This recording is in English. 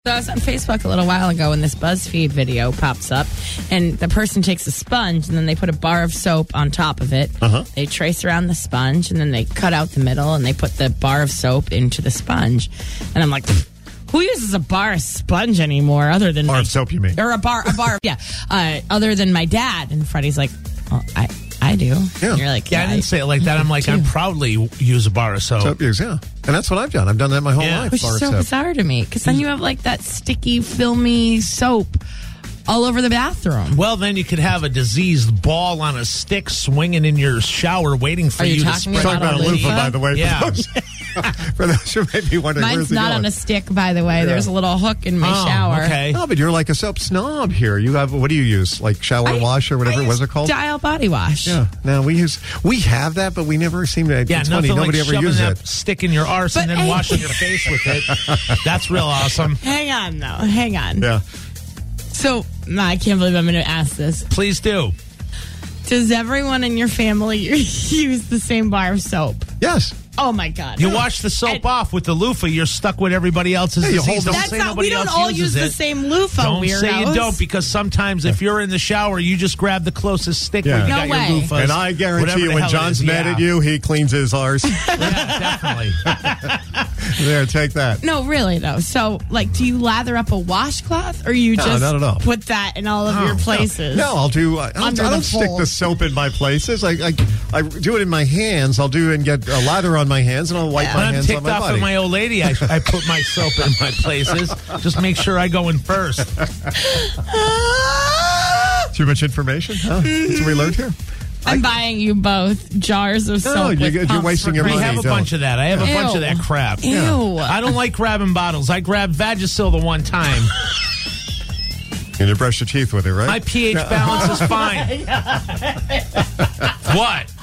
So I was on Facebook a little while ago and this BuzzFeed video pops up and the person takes a sponge and then they put a bar of soap on top of it. They trace around the sponge and then they cut out the middle and they put the bar of soap into the sponge. And I'm like, who uses a bar of sponge anymore other than... Bar of soap, you mean? Or a bar, yeah. Other than my dad. And Freddie's like, oh, I do. Yeah. And you're like, I didn't say it like that. I'm like, I proudly use a bar of soap. Soap use, yeah. And that's what I've done. I've done that my whole life. Which bar is of so soap. bizarre to me. Because then you have like that sticky, filmy soap all over the bathroom. Well, then you could have a diseased ball on a stick swinging in your shower waiting for Are you to talking spread. Talking about a loofah, by the way. Yeah. For those who may be wondering, Mine's where's he not going? on a stick, by the way. There's a little hook in my shower. Okay. No, but you're like a soap snob here. You have, what do you use? Like shower wash or whatever? What's it called? Dial body wash. Yeah. No, we have that, but we never seem to. Yeah, it's nothing funny. like Nobody ever shoving uses that it. stick in your arse and But then hey- washing your face with it. That's real awesome. Hang on, though. Hang on. Yeah. So, I can't believe I'm going to ask this. Please do. Does everyone in your family use the same bar of soap? Yes. Oh, my God. You wash the soap off with the loofah. You're stuck with everybody else's you hold disease. the- Don't That's say not, nobody we don't else all uses use the it. same loofah, Don't weirdos. say you don't, because sometimes if you're in the shower, you just grab the closest stick Yeah. where you No got way. your loofahs. And I guarantee whatever you, the when hell it John's is. mad Yeah. at you, he cleans his arse. Yeah, definitely. There, take that. No, really, though. So, like, do you lather up a washcloth or you No, just not at all. put that in all of your places? No, I'll do. I Under the don't stick fold. the soap in my places. I do it in my hands. I'll do and get a lather on my hands, and I'll wipe Yeah. my When I'm hands on ticked my off body. at my old lady, I put my soap in my places. Just make sure I go in first. Too much information? Huh? That's what we learned here. I'm buying you both jars of No, soap. you're with pumps wasting for your We money. cleaning. have a don't. bunch of that. I have a bunch Ew. of that crap. Ew. I don't like grabbing bottles. I grabbed Vagisil the one time. And you brush your teeth with it, right? My pH balance is fine. What?